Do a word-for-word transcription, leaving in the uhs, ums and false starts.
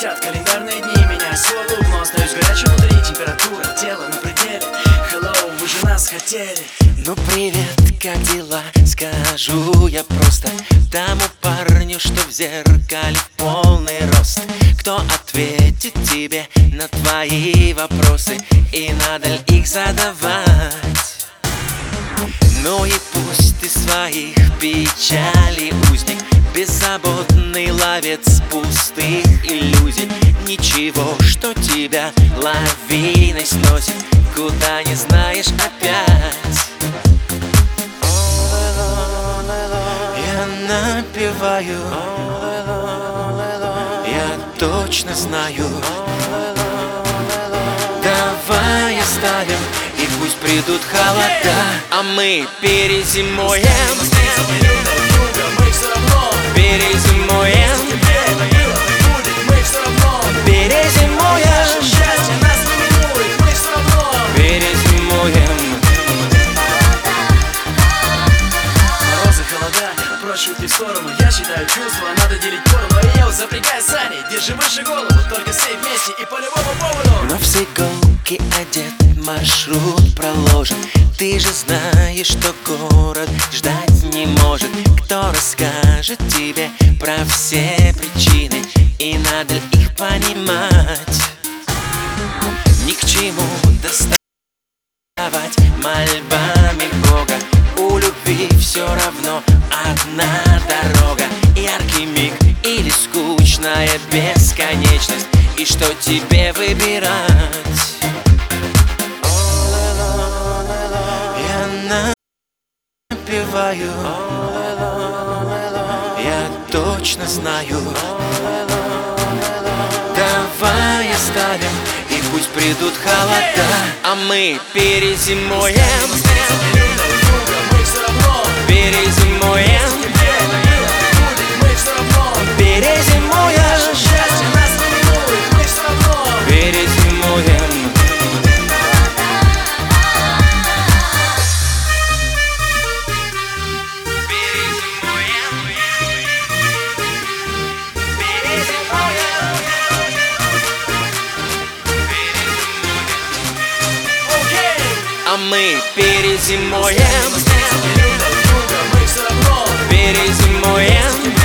Летят календарные дни, меня свой лук, но остаюсь горячим внутри, температура тела на пределе. Hello, вы же нас хотели. Ну привет, как дела? Скажу я просто тому парню, что в зеркале в полный рост. Кто ответит тебе на твои вопросы, и надо ли их задавать? Ну и пусть ты своих печалей узник, беззаботный ловец пустых иллюзий. Ничего, что тебя лавиной сносит, куда не знаешь опять. Я напеваю, я точно знаю. Давай оставим, и пусть придут холода, а мы перезимуем. Перезимуем. Перезимуем. Счастье нас не минует, мы все равно Перезимуем. Морозы, холода, прочь шутки в сторону. Я считаю, чувства надо делить поровну. И я вот запрягаю сани, держи выше голову, только все вместе и по любому поводу. Но в иголки одет, маршрут проложен. Ты же знаешь, что город ждать не может. Кто расскажет тебе про все причины, и надо ли их понимать? Ни к чему доставать мольбами Бога. У любви все равно одна дорога. Яркий миг или скучная бесконечность, и что тебе выбирать? Я напеваю, я точно знаю. Давай оставим, и пусть придут холода, а мы перезимуем. Перезимуем. Перезимуем. Счастье нас не минует, мы все равно Перезимуем. А мы перезимуем. мы все равно Перезимуем.